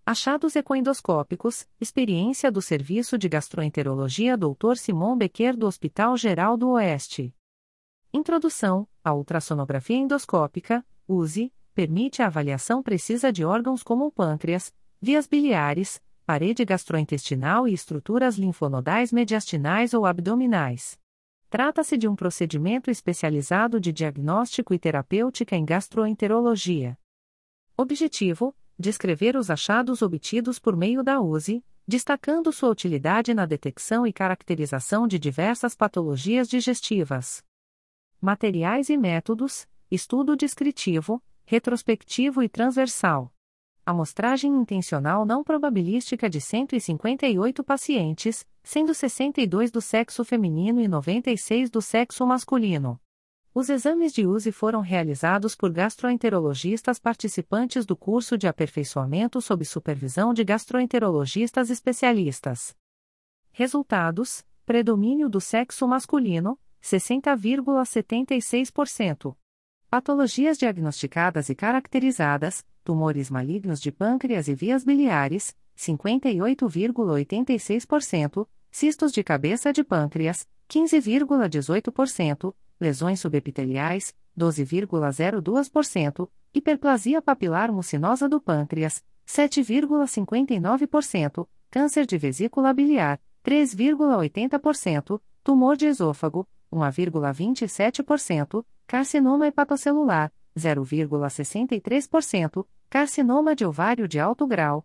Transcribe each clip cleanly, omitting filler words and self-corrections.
Achados ecoendoscópicos, experiência do Serviço de Gastroenterologia Dr. Simon Becker do Hospital Geral do Oeste. Introdução: a ultrassonografia endoscópica, USE, permite a avaliação precisa de órgãos como o pâncreas, vias biliares, parede gastrointestinal e estruturas linfonodais mediastinais ou abdominais. Trata-se de um procedimento especializado de diagnóstico e terapêutica em gastroenterologia. Objetivo: descrever os achados obtidos por meio da USE, destacando sua utilidade na detecção e caracterização de diversas patologias digestivas. Materiais e métodos: estudo descritivo, retrospectivo e transversal. Amostragem intencional não probabilística de 158 pacientes, sendo 62 do sexo feminino e 96 do sexo masculino. Os exames de USE foram realizados por gastroenterologistas participantes do curso de aperfeiçoamento sob supervisão de gastroenterologistas especialistas. Resultados: predomínio do sexo masculino, 60,76%. Patologias diagnosticadas e caracterizadas: tumores malignos de pâncreas e vias biliares, 58,86%, cistos de cabeça de pâncreas, 15,18%, lesões subepiteliais, 12,02%, hiperplasia papilar mucinosa do pâncreas, 7,59%, câncer de vesícula biliar, 3,80%, tumor de esôfago, 1,27%, carcinoma hepatocelular, 0,63%, carcinoma de ovário de alto grau,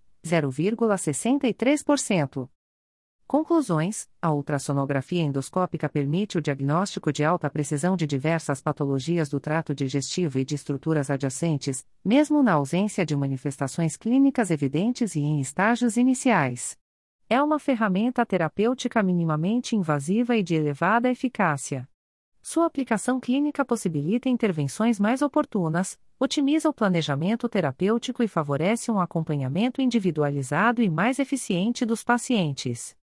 0,63%. Conclusões: a ultrassonografia endoscópica permite o diagnóstico de alta precisão de diversas patologias do trato digestivo e de estruturas adjacentes, mesmo na ausência de manifestações clínicas evidentes e em estágios iniciais. É uma ferramenta terapêutica minimamente invasiva e de elevada eficácia. Sua aplicação clínica possibilita intervenções mais oportunas, otimiza o planejamento terapêutico e favorece um acompanhamento individualizado e mais eficiente dos pacientes.